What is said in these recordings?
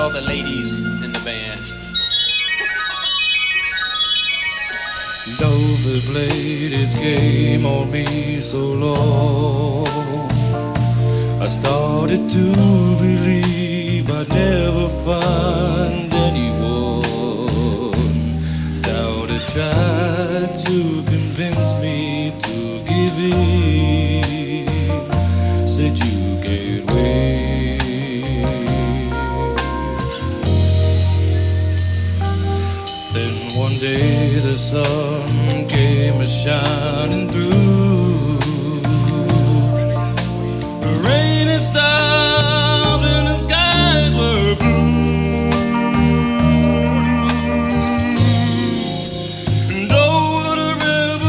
all the ladies in the band. Dover played his game on me so long, I started to believe I'd never find anyone. Doubted, tried to convince me to give in, said you can't wait. Then one day the sun came a-shining through. The rain had stopped and the skies were blue. And oh, what a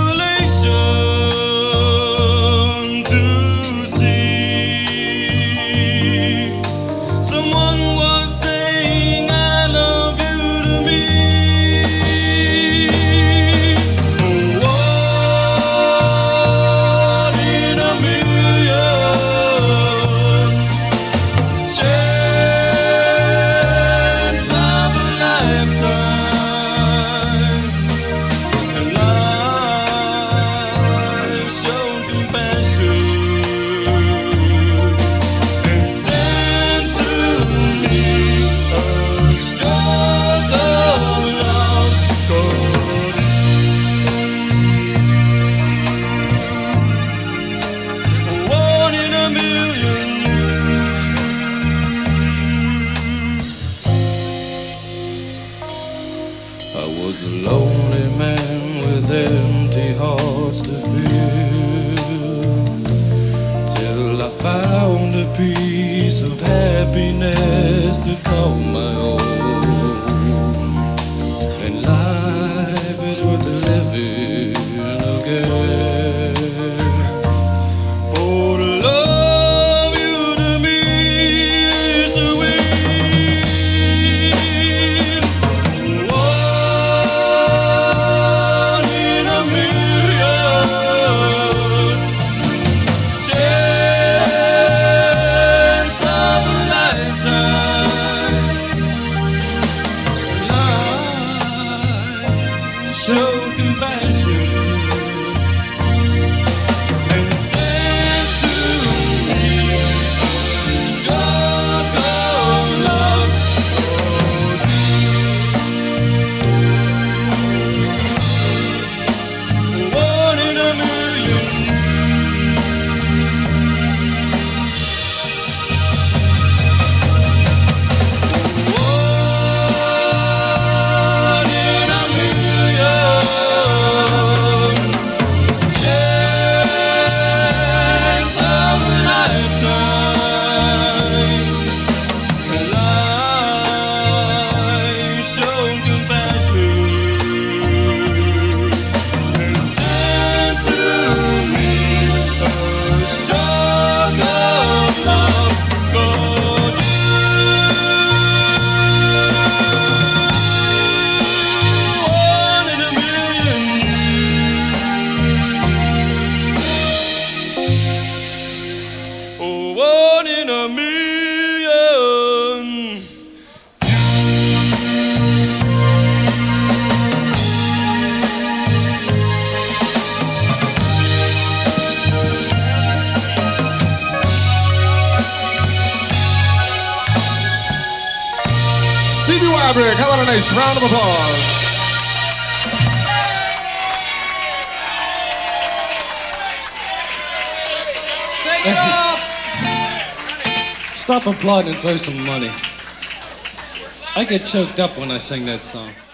revelation to see. Someone was saying I love you to me. I was a lonely man with empty hearts to fill, till I found a piece of happiness to call my own. And life is worth living again. For to love you to me is to win. Show compassion and send to me a stroke of love. One in a million. One in a million. Stevie Wybrick, how about a nice round of applause? Take it off! Stop applauding and throw some money. I get choked up when I sing that song.